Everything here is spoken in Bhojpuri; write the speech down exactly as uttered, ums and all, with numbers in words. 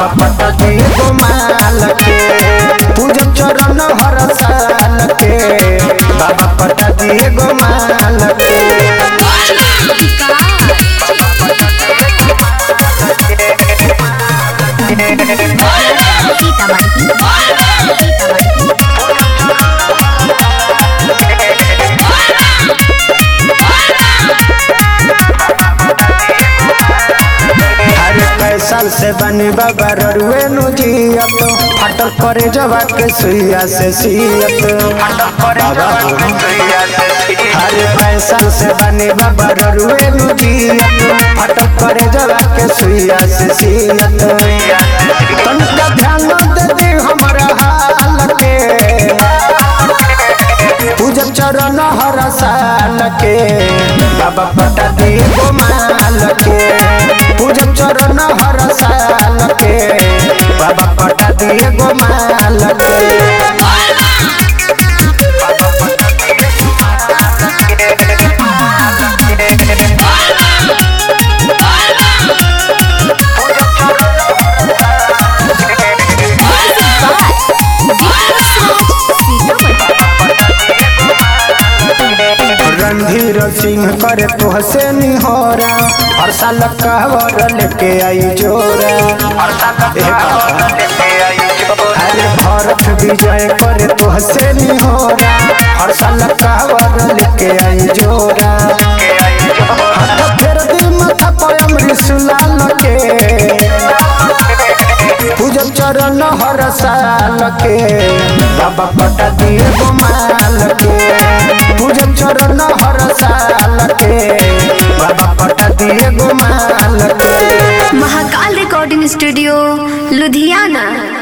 पटा दिए गो माल के पूजब चरण हर साल के बाबा पटा दिए गो माल के साल से बनी बाबा रुए नुजियत हटल करे जवा के सुइया से सियत हरे पैसल से बनी बाबा रुए नुजियत हटल करे जवा के सुइया से सियत तनिका ध्यान दे दे हमरा हाल के पूजब चरण हर साल के बाबा पटा दिए गो माल के पूजब चरण हर साल के बाबा पटा दिए गो माल के रणधीर सिंह करे तुहसे निहोरा हर साल कावर लेके आई जोरा अरे भारत विजय करे तुहसे निहोरा हर साल कावर लेके आई जोरा फिर दी माथा पर अमृत लाल के पूजब चरण हर साल के बाबा पटा दिए गो माल के पूजब चरण हर साल के बाबा पटा दिए गो माल के। Mahakal recording studio Ludhiana.